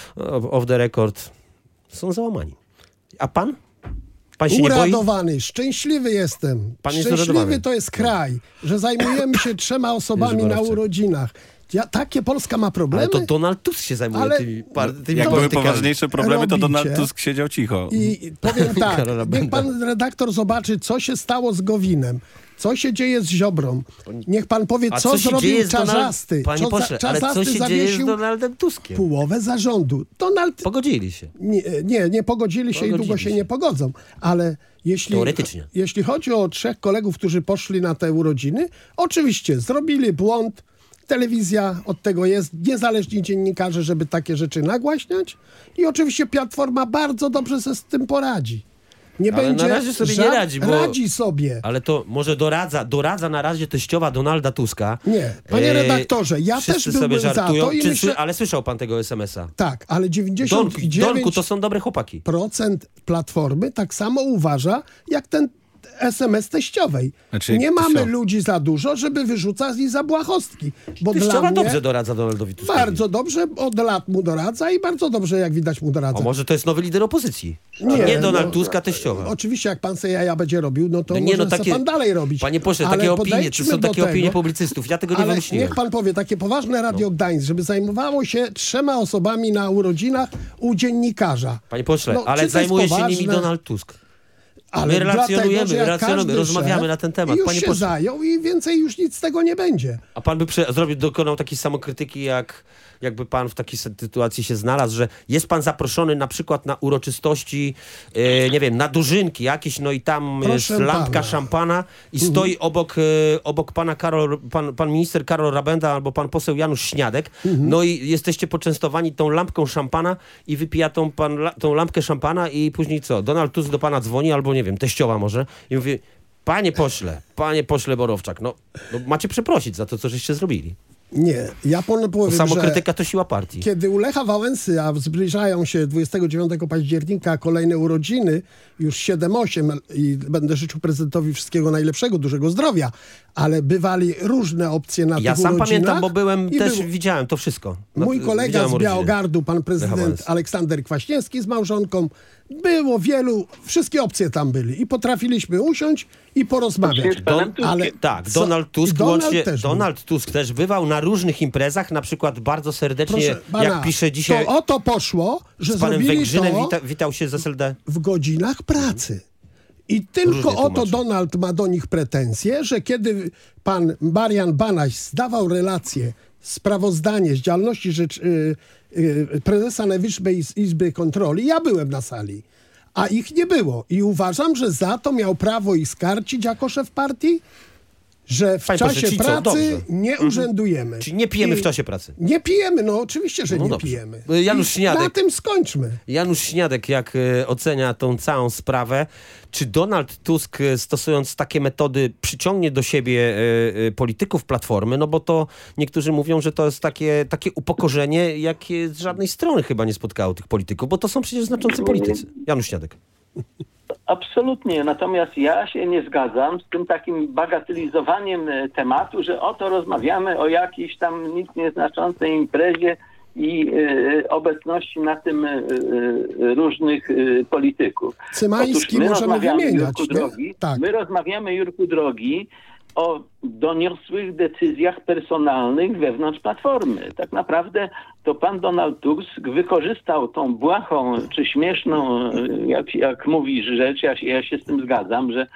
off the record, są załamani. A pan? Pan się nie boi? Uradowany, szczęśliwy jestem. Pan jest Szczęśliwy uradowany. to jest kraj, że zajmujemy się trzema osobami na Borowczak. urodzinach. Ja, takie Polska ma problemy? Ale to Donald Tusk się zajmuje Ale- tymi, par, tymi Jak były politykami. poważniejsze problemy, to robicie. Donald Tusk siedział cicho. I powiem tak, Karola niech Benda. pan redaktor zobaczy, co się stało z Gowinem, co się dzieje z Ziobrą. Niech pan powie, A co, co się zrobił dzieje z Donald... Czarzasty. Panie Co za- pośle, ale co Czarzasty się dzieje z zawiesił Donaldem Tuskiem? połowę zarządu. Donald Pogodzili się. nie, nie, nie pogodzili się Pogodzili i długo się, się. nie pogodzą. Ale jeśli, Teoretycznie. jeśli chodzi o trzech kolegów, którzy poszli na te urodziny, oczywiście zrobili błąd. Telewizja od tego jest, niezależni dziennikarze, żeby takie rzeczy nagłaśniać. I oczywiście Platforma bardzo dobrze sobie z tym poradzi. Nie Ale będzie na razie sobie nie żad- radzi, bo- radzi sobie. Ale to może doradza, doradza na razie teściowa Donalda Tuska. Nie, panie E, redaktorze, ja wszyscy też sobie byłbym za żartują. to i Czy, myślę- Ale słyszał pan tego es em es a? Tak, ale Donku, dziewięćdziesiąt Donku, dziewięć to są dobre chłopaki. procent Platformy tak samo uważa, jak ten es em es teściowej. Znaczy, nie mamy teściowa- ludzi za dużo, żeby wyrzucać ich za błahostki. Bo dla Teściowa mnie dobrze doradza Donaldowi Tuskowi. bardzo dobrze, od lat mu doradza i bardzo dobrze, jak widać, mu doradza. A może to jest nowy lider opozycji? Nie, Nie Donald no, Tusk, a teściowa. Oczywiście, jak pan se jaja będzie robił, no to No może nie, no se takie- pan dalej robić. Panie pośle, Ale takie opinie, to podejdźmy są do takie opinie tego, publicystów. Ja tego nie ale wymyśliłem. niech pan powie, takie poważne Radio Gdańsk, żeby zajmowało się trzema osobami na urodzinach u dziennikarza. Panie pośle, No, czy ale to jest zajmuje się poważne? nimi Donald Tusk. Ale My dlatego, relacjonujemy, że jak relacjonujemy, każdy rozmawiamy szef na ten temat. Już Panie się pośle. zajął i więcej już nic z tego nie będzie. A pan by prze, zrobił, dokonał takiej samokrytyki, jak, jakby pan w takiej sytuacji się znalazł, że jest pan zaproszony na przykład na uroczystości, e, nie wiem, na dożynki jakieś, no i tam Proszę jest lampka pana. szampana i stoi obok, e, obok pana Karol, pan, pan minister Karol Rabenda albo pan poseł Janusz Śniadek, no i jesteście poczęstowani tą lampką szampana i wypija tą, pan, la, tą lampkę szampana i później co? Donald Tusk do pana dzwoni albo, nie wiem, teściowa może i mówi: panie pośle, panie pośle Borowczak, no, no macie przeprosić za to, co żeście zrobili. Nie, ja panu Bo powiem, samokrytyka że to siła partii. kiedy u Lecha Wałęsy, a zbliżają się dwudziestego dziewiątego października kolejne urodziny, już siedem osiem i będę życzył prezydentowi wszystkiego najlepszego, dużego zdrowia, ale bywali różne opcje na Ja tych sam urodzinach. pamiętam, bo byłem, i też był widziałem to wszystko. No, mój kolega widziałem z urodziny. Białogardu, pan Lecha prezydent Wałęsy. Aleksander Kwaśniewski z małżonką, Było wielu, wszystkie opcje tam byli i potrafiliśmy usiąść i porozmawiać. Don, Ale, tak, Co? Donald Tusk Donald łącznie, też był. Donald Tusk też bywał na różnych imprezach, na przykład bardzo serdecznie, Proszę pana, jak pisze dzisiaj, to o to poszło, że z panem zrobili Węgrzynem to wita, witał się z S L D. w godzinach pracy. I tylko Różnie o to tłumaczy. Donald ma do nich pretensje, że kiedy pan Marian Banaś zdawał relację, sprawozdanie z działalności rzecz, y, y, prezesa Najwyższej Izby Kontroli, ja byłem na sali, a ich nie było. I uważam, że za to miał prawo ich skarcić jako szef partii, że w Panie czasie pośle, czyli co? pracy Dobrze. nie urzędujemy. Czyli nie pijemy I w czasie pracy. Nie pijemy, no oczywiście, że No nie dobrze. pijemy. Janusz I Śniadek. na tym skończmy. Janusz Śniadek, jak e, ocenia tą całą sprawę, czy Donald Tusk, e, stosując takie metody, przyciągnie do siebie e, e, polityków Platformy, no bo to niektórzy mówią, że to jest takie, takie upokorzenie, jakie z żadnej strony chyba nie spotkało tych polityków, bo to są przecież znaczący politycy. Janusz Śniadek. Absolutnie, natomiast ja się nie zgadzam z tym takim bagatelizowaniem e, tematu, że oto rozmawiamy o jakiejś tam nic nieznaczącej imprezie i e, obecności na tym e, e, różnych e, polityków. Cymański Otóż my możemy rozmawiamy, wymieniać, Jurku nie? drogi, Tak. my rozmawiamy, Jurku drogi, o doniosłych decyzjach personalnych wewnątrz Platformy. Tak naprawdę to pan Donald Tusk wykorzystał tą błahą czy śmieszną, jak, jak mówisz, rzecz, ja się, ja się z tym zgadzam, że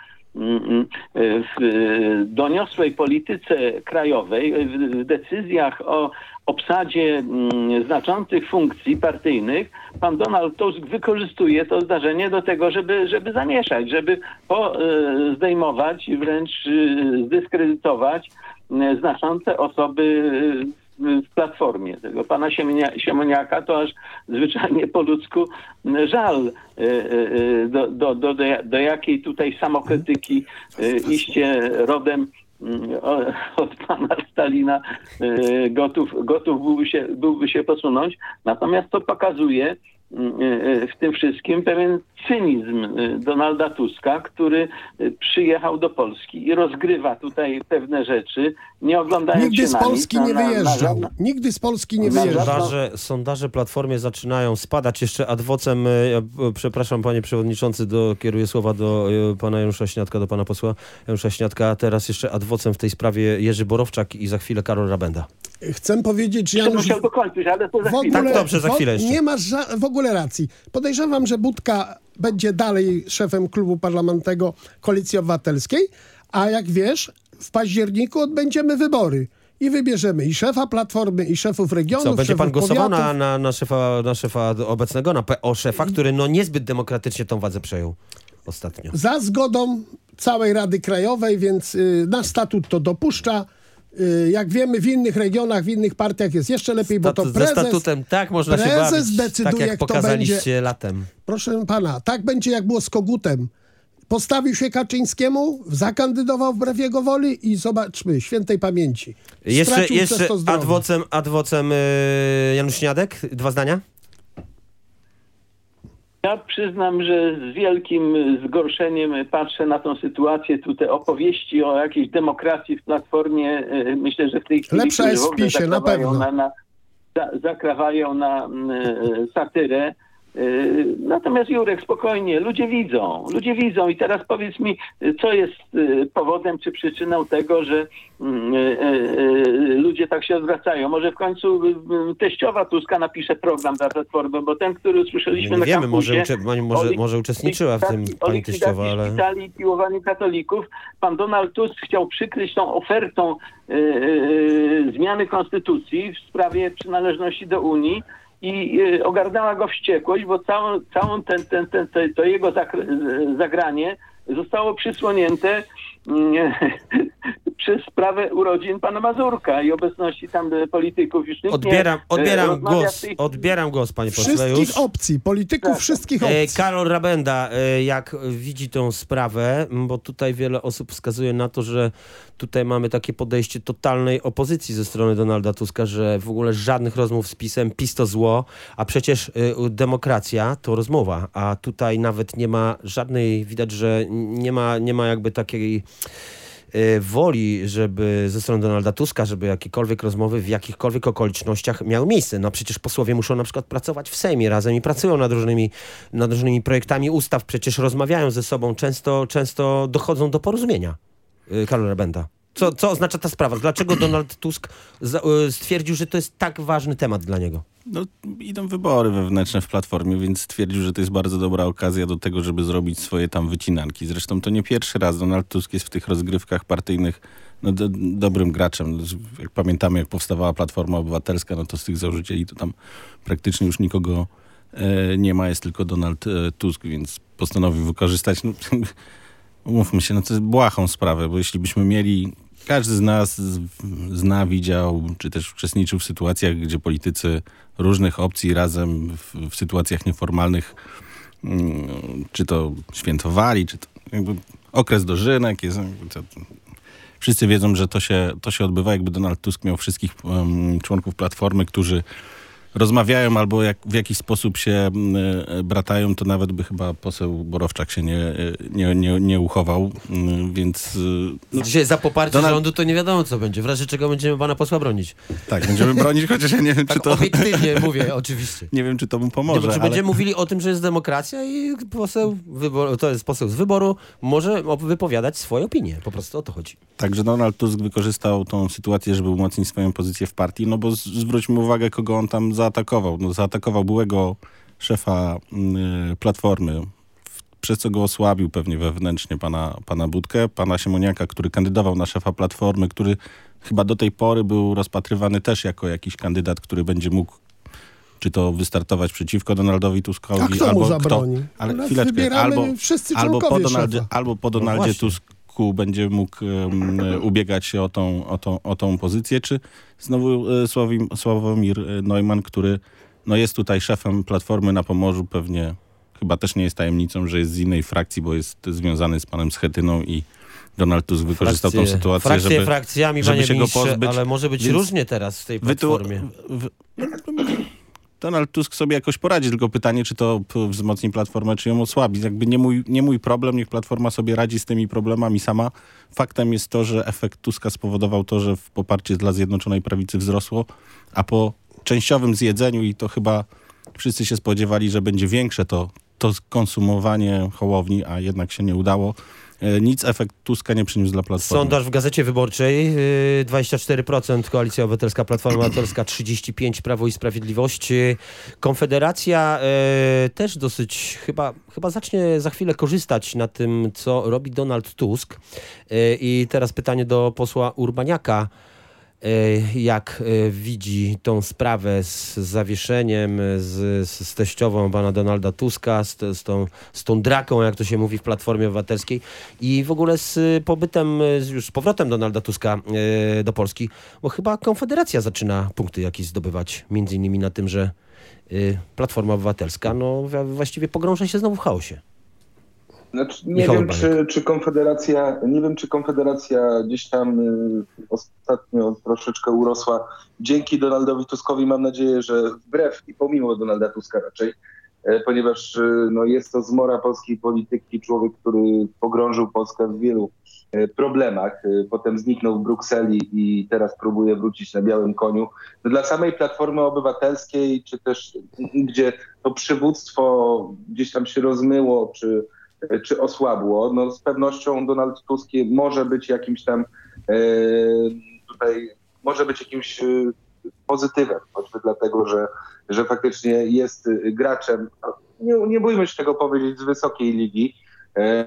w doniosłej polityce krajowej, w decyzjach o obsadzie znaczących funkcji partyjnych, pan Donald Tusk wykorzystuje to zdarzenie do tego, żeby, żeby zamieszać, żeby po, zdejmować i wręcz zdyskredytować znaczące osoby w Platformie. Tego pana Siemenia, Siemoniaka to aż zwyczajnie po ludzku żal, do, do, do, do, do jakiej tutaj samokrytyki iście rodem od pana Stalina gotów, gotów byłby się, byłby się posunąć. Natomiast to pokazuje w tym wszystkim pewien cynizm Donalda Tuska, który przyjechał do Polski i rozgrywa tutaj pewne rzeczy, nie oglądając Nigdy się z na Polski nic, nie na, na, wyjeżdżał. na, Nigdy z Polski nie Na wyjeżdżał. żadną- Sondaże, sondaże Platformie zaczynają spadać. Jeszcze ad vocem, e, ja, e, przepraszam panie przewodniczący, do, kieruję słowa do e, pana Janusza Śniadka, do pana posła Janusza Śniadka, a teraz jeszcze ad vocem w tej sprawie Jerzy Borowczak i za chwilę Karol Rabenda. Chcę powiedzieć, że Janusz... Janusz musiał dokończyć, ale to za w chwilę. ogóle, Tak, dobrze, za chwilę w, jeszcze. nie masz ża- w ogóle racji. Podejrzewam, że Budka będzie dalej szefem klubu parlamentarnego Koalicji Obywatelskiej, a jak wiesz, w październiku odbędziemy wybory i wybierzemy i szefa Platformy, i szefów regionów, Co, będzie szefów pan głosował na, powiatów. na, na, szefa, na szefa obecnego, na P O szefa, który no niezbyt demokratycznie tą władzę przejął ostatnio. Za zgodą całej Rady Krajowej, więc y, nasz statut to dopuszcza. Y, jak wiemy, w innych regionach, w innych partiach jest jeszcze lepiej, bo to Statu- prezes... Ze statutem tak można się prezes bawić, decyduje, tak jak kto pokazaliście będzie- latem. Proszę pana, tak będzie jak było z Kogutem. Postawił się Kaczyńskiemu, zakandydował wbrew jego woli i zobaczmy, świętej pamięci. Jeszcze, Stracił jeszcze przez to zdrowie. ad vocem, ad vocem yy, Janusz Śniadek, dwa zdania? Ja przyznam, że z wielkim zgorszeniem patrzę na tą sytuację. Tu te opowieści o jakiejś demokracji w Platformie, e, myślę, że w tej chwili Lepsza jest w ogóle w PiSie, na zakrawają pewno. Na, na, za, zakrawają na e, satyrę. E, Natomiast Jurek, spokojnie, ludzie widzą, ludzie widzą i teraz powiedz mi, co jest e, powodem czy przyczyną tego, że mm, e, e, ludzie tak się odwracają. Może w końcu e, teściowa Tuska napisze program dla Platformy, bo ten, który usłyszeliśmy Nie na wiemy, może, kampusie, ucze, pani może, o lik- może uczestniczyła w tym likwidacji- o pani likwidacji teściowa, ale... szpitali i piłowaniu katolików. Pan Donald Tusk chciał przykryć tą ofertą e, e, zmiany konstytucji w sprawie przynależności do Unii i e, ogarnęła go wściekłość, bo całą, całą ten, ten, ten, ten, to jego zakr- zagranie zostało przysłonięte mm, przez sprawę urodzin pana Mazurka i obecności tam e, polityków. Już nikt nie, Odbieram, e, odbieram rozmawia w głos, tej- odbieram głos, panie pośle, już. Wszystkich opcji, polityków Tak. wszystkich E, opcji. Karol Rabenda, e, jak widzi tą sprawę, m, bo tutaj wiele osób wskazuje na to, że tutaj mamy takie podejście totalnej opozycji ze strony Donalda Tuska, że w ogóle żadnych rozmów z PiS-em, PiS to zło, a przecież e, demokracja to rozmowa, a tutaj nawet nie ma żadnej, widać, że nie ma, nie ma jakby takiej y, woli, żeby ze strony Donalda Tuska, żeby jakiekolwiek rozmowy w jakichkolwiek okolicznościach miały miejsce. No przecież posłowie muszą na przykład pracować w Sejmie razem i pracują nad różnymi, nad różnymi projektami ustaw, przecież rozmawiają ze sobą, często, często dochodzą do porozumienia. Y, Karol Rabenda. Co, co oznacza ta sprawa? Dlaczego Donald Tusk za, y, stwierdził, że to jest tak ważny temat dla niego? No, idą wybory wewnętrzne w Platformie, więc stwierdził, że to jest bardzo dobra okazja do tego, żeby zrobić swoje tam wycinanki. Zresztą to nie pierwszy raz. Donald Tusk jest w tych rozgrywkach partyjnych no, do, dobrym graczem. Jak pamiętamy, jak powstawała Platforma Obywatelska, no to z tych założycieli to tam praktycznie już nikogo e, nie ma, jest tylko Donald e, Tusk, więc postanowił wykorzystać. No, umówmy się, no to jest błahą sprawę, bo jeśli byśmy mieli... Każdy z nas zna, widział, czy też uczestniczył w sytuacjach, gdzie politycy różnych opcji razem w, w sytuacjach nieformalnych, czy to świętowali, czy to jakby okres dożynek. Jest, to, wszyscy wiedzą, że to się, to się odbywa, jakby Donald Tusk miał wszystkich um, członków Platformy, którzy rozmawiają albo jak, w jakiś sposób się y, bratają, to nawet by chyba poseł Borowczak się nie, nie, nie, nie uchował, y, więc... Y, no, dzisiaj za poparcie Donald... rządu to nie wiadomo co będzie. W razie czego będziemy pana posła bronić. Tak, będziemy bronić, chociaż ja nie wiem, tak czy to... obiektywnie mówię, oczywiście. Nie wiem, czy to mu pomoże, nie, bo, czy ale... będziemy mówili o tym, że jest demokracja i poseł, wybor... to jest poseł z wyboru, może wypowiadać swoje opinie. Po prostu o to chodzi. Także Donald Tusk wykorzystał tą sytuację, żeby umocnić swoją pozycję w partii, no bo z, zwróćmy uwagę, kogo on tam zaatakował. No, zaatakował byłego szefa y, Platformy, w, przez co go osłabił pewnie wewnętrznie pana, pana Budkę, pana Siemoniaka, który kandydował na szefa Platformy, który chyba do tej pory był rozpatrywany też jako jakiś kandydat, który będzie mógł czy to wystartować przeciwko Donaldowi Tuskowi, A kto albo mu zabroni? kto, ale Nas chwileczkę, wybieramy albo, wszyscy albo, po członkowie Donaldzie, szefa. albo po No Donaldzie właśnie. Tusku będzie mógł um, ubiegać się o tą, o, tą, o tą pozycję, czy znowu e, Sławim, Sławomir Neumann, który no, jest tutaj szefem Platformy na Pomorzu, pewnie chyba też nie jest tajemnicą, że jest z innej frakcji, bo jest związany z panem Schetyną i Donald Tusk wykorzystał Frakcje, tą sytuację, frakcje żeby, frakcjami, żeby panie się go ministrze, pozbyć. ale może być Więc różnie teraz w tej Wytu- Platformie. w, Donald Tusk sobie jakoś poradzi, tylko pytanie, czy to p- wzmocni Platformę, czy ją osłabi. Jakby nie mój, nie mój problem, niech Platforma sobie radzi z tymi problemami sama. Faktem jest to, że efekt Tuska spowodował to, że w poparcie dla Zjednoczonej Prawicy wzrosło, a po częściowym zjedzeniu, i to chyba wszyscy się spodziewali, że będzie większe to, to konsumowanie Hołowni, a jednak się nie udało, nic efekt Tuska nie przyniósł dla Platformy. Sondaż w Gazecie Wyborczej, yy, dwadzieścia cztery procent Koalicja Obywatelska, Platforma Obywatelska trzydzieści pięć procent, Prawo i Sprawiedliwość. Konfederacja yy, też dosyć chyba, chyba zacznie za chwilę korzystać na tym, co robi Donald Tusk. Yy, I teraz pytanie do posła Urbaniaka. Jak widzi tą sprawę z zawieszeniem, z, z teściową pana Donalda Tuska, z, z, tą, z tą draką, jak to się mówi w Platformie Obywatelskiej, i w ogóle z pobytem, z już powrotem Donalda Tuska do Polski, bo chyba Konfederacja zaczyna punkty jakieś zdobywać, między innymi na tym, że Platforma Obywatelska no, właściwie pogrąża się znowu w chaosie. Znaczy, nie Michał wiem, Urbaniak. czy, czy Konfederacja, nie wiem, czy Konfederacja gdzieś tam y, ostatnio troszeczkę urosła dzięki Donaldowi Tuskowi. Mam nadzieję, że wbrew i pomimo Donalda Tuska raczej, y, ponieważ y, no, jest to zmora polskiej polityki, człowiek, który pogrążył Polskę w wielu y, problemach. Y, potem zniknął w Brukseli i teraz próbuje wrócić na białym koniu. No, dla samej Platformy Obywatelskiej, czy też y, gdzie to przywództwo gdzieś tam się rozmyło, czy czy osłabło, no z pewnością Donald Tusk może być jakimś tam e, tutaj, może być jakimś e, pozytywem, choćby dlatego, że, że faktycznie jest graczem, nie, nie bójmy się tego powiedzieć, z wysokiej ligi. E...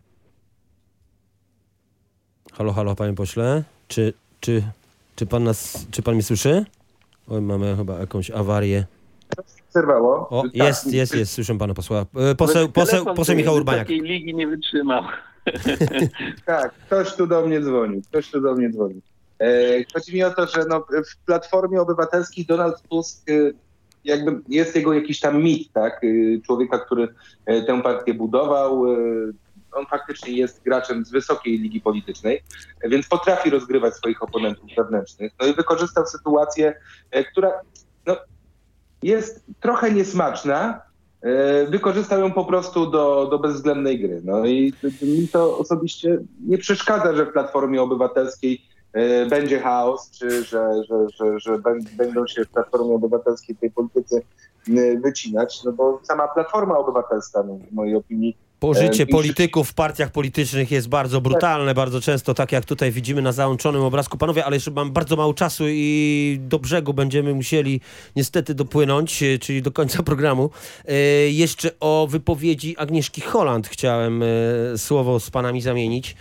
Halo, halo, panie pośle, czy, czy, czy pan nas, czy pan mnie słyszy? Oj, mamy chyba jakąś awarię. Zerwało. O, Tak. jest, jest, jest, słyszę pana posła. Poseł, poseł, poseł Michał Urbaniak. Takiej ligi nie wytrzymał. Tak, ktoś tu do mnie dzwonił, ktoś tu do mnie dzwonił. E, chodzi mi o to, że no, w Platformie Obywatelskiej Donald Tusk e, jakby jest jego jakiś tam mit, tak? E, człowieka, który e, tę partię budował. E, on faktycznie jest graczem z wysokiej ligi politycznej, e, więc potrafi rozgrywać swoich oponentów wewnętrznych. No i wykorzystał sytuację, e, która no, jest trochę niesmaczna, e, wykorzystał ją po prostu do, do bezwzględnej gry. No i mi to osobiście nie przeszkadza, że w Platformie Obywatelskiej e, będzie chaos, czy że, że, że, że będą się w Platformie Obywatelskiej tej politycy e, wycinać, no bo sama Platforma Obywatelska, no, w mojej opinii, Pożycie e, polityków w partiach politycznych jest bardzo brutalne, bardzo często, tak jak tutaj widzimy na załączonym obrazku. Panowie, ale jeszcze mam bardzo mało czasu i do brzegu będziemy musieli niestety dopłynąć, e, czyli do końca programu. E, jeszcze o wypowiedzi Agnieszki Holland chciałem e, słowo z panami zamienić.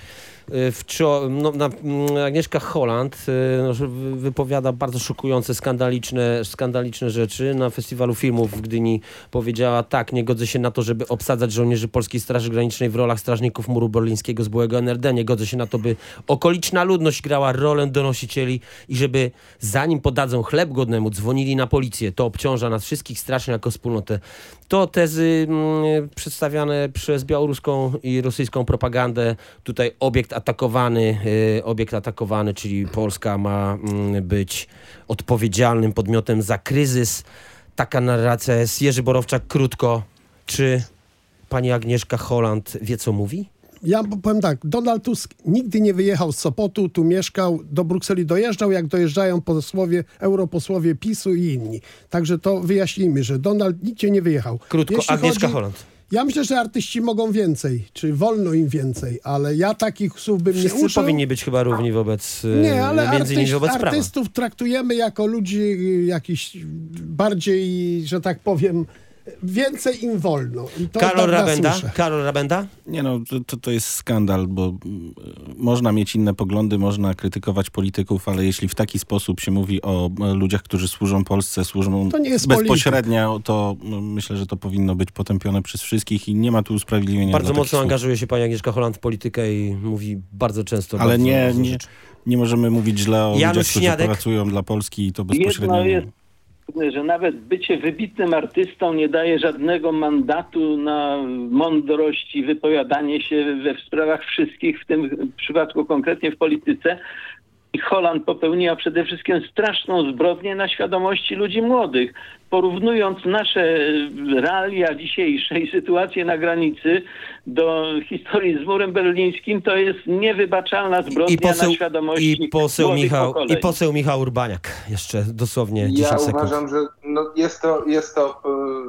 Wczor- no, na, Agnieszka Holland no, wypowiada bardzo szokujące, skandaliczne, skandaliczne rzeczy. Na Festiwalu Filmów w Gdyni powiedziała: tak, nie godzę się na to, żeby obsadzać żołnierzy Polskiej Straży Granicznej w rolach strażników muru berlińskiego z byłego N R D. Nie godzę się na to, by okoliczna ludność grała rolę donosicieli i żeby zanim podadzą chleb głodnemu, dzwonili na policję. To obciąża nas wszystkich strasznie jako wspólnotę. To tezy mm, przedstawiane przez białoruską i rosyjską propagandę. Tutaj obiekt atakowany, y, obiekt atakowany, czyli Polska ma y, być odpowiedzialnym podmiotem za kryzys. Taka narracja jest. Jerzy Borowczak, krótko. Czy pani Agnieszka Holland wie, co mówi? Ja powiem tak, Donald Tusk nigdy nie wyjechał z Sopotu, tu mieszkał, do Brukseli dojeżdżał, jak dojeżdżają posłowie, europosłowie PiSu i inni. Także to wyjaśnijmy, że Donald nigdzie nie wyjechał. Krótko, Jeśli Agnieszka chodzi, Holland. Ja myślę, że artyści mogą więcej, czy wolno im więcej, ale ja takich słów bym Wszyscy nie użył. powinni być chyba równi wobec, y, Nie, ale między innymi artyst, wobec prawa. artystów traktujemy jako ludzi y, jakiś bardziej, że tak powiem, więcej im wolno. I to Karol prawda Rabenda? słyszę. Karol Rabenda? Nie no, to, to jest skandal, bo mm, można mieć inne poglądy, można krytykować polityków, ale jeśli w taki sposób się mówi o e, ludziach, którzy służą Polsce, służą To nie jest bezpośrednio, to mm, myślę, że to powinno być potępione przez wszystkich i nie ma tu usprawiedliwienia Bardzo dla takich mocno słów. angażuje się pani Agnieszka Holland w politykę i mówi bardzo często. Ale bardzo nie, ważne nie, rzeczy. nie możemy mówić źle o Janusz ludziach, którzy Śniadek. pracują dla Polski i to bezpośrednio. Jedno jest, że nawet bycie wybitnym artystą nie daje żadnego mandatu na mądrość i wypowiadanie się we sprawach wszystkich, w tym przypadku konkretnie w polityce. I Holland popełniła przede wszystkim straszną zbrodnię na świadomości ludzi młodych. Porównując nasze realia dzisiejsze i sytuację na granicy do historii z murem berlińskim, to jest niewybaczalna zbrodnia I poseł, na świadomości i poseł młodych Michał, pokoleń. i poseł Michał Urbaniak. Jeszcze dosłownie Ja dziesięć sekund. uważam, że no jest to, jest to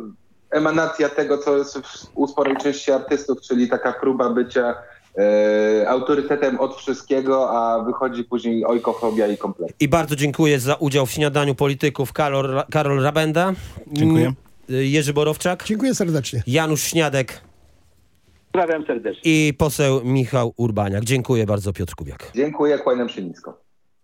e, emanacja tego, co jest w, u sporej części artystów, czyli taka próba bycia e, autorytetem od wszystkiego, a wychodzi później ojkofobia i kompleks. I bardzo dziękuję za udział w śniadaniu polityków. Karol, Karol Rabenda. Dziękuję. Mm, Jerzy Borowczak. Dziękuję serdecznie. Janusz Śniadek Pozdrawiam serdecznie. i poseł Michał Urbaniak. Dziękuję bardzo, Piotr Kubiak. Dziękuję, kłaniam się nisko.